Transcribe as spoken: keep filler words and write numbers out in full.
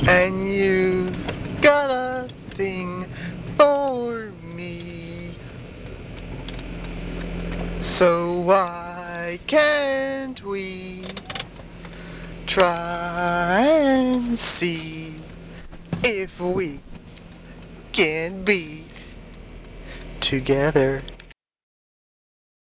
And you've got a thing for me. So why can't we try and see if we can be together?